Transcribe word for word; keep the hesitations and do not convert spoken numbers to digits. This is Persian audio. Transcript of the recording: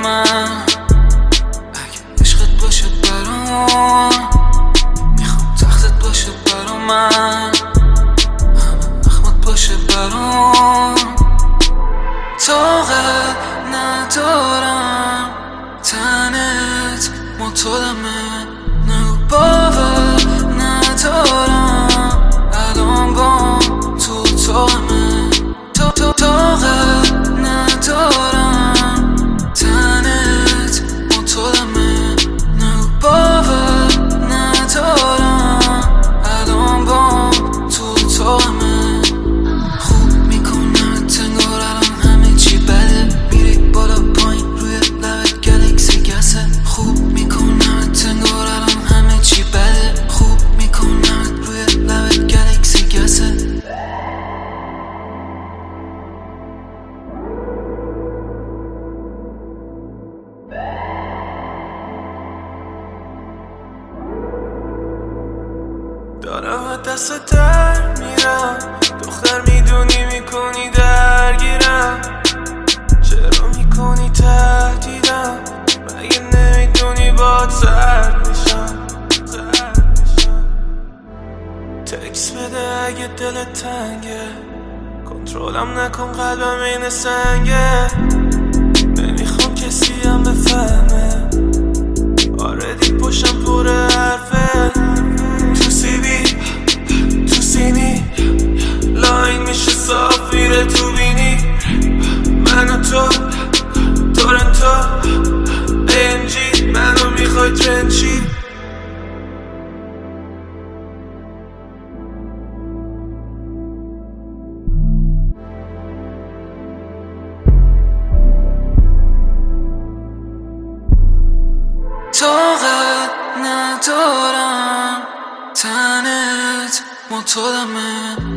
من، اگه عشقت باشه برام میخوام تختت باشه برا من، همه اخمت باشه برام. طاقت ندارم تنت مطالمه، نگو باور ندارم الان با تو اتاقمه. تا تا طاقت ندارم تنت مطالمه، نگو باور ندارم الان با تو اتاقمه. خوب میکنم تنگار الان همه چی بده، میری بالا پایین روی لبت گلکسی گسه. خوب میکنم تنگار الان همه چی بده، خوب میکنم روی لبت گلکسی گسه. دارم از دست در میرم، دختر میدونی میکنی درگیرم، چرا میکنی تهدیدم، مگه نمیدونی باهات سرد میشم. تکس بده اگه دلت تنگه، کنترلم نکن قلبم این سنگه، نمیخوام کسی هم بفهمه، آردی پشتم پر حرفه. تو سیبی تو سینی لاین میشه صاف میره تو بینی، من و تو تورنتو ام جی، منو میخوای ترنچی. طاقت ندارم تنت مطالمه،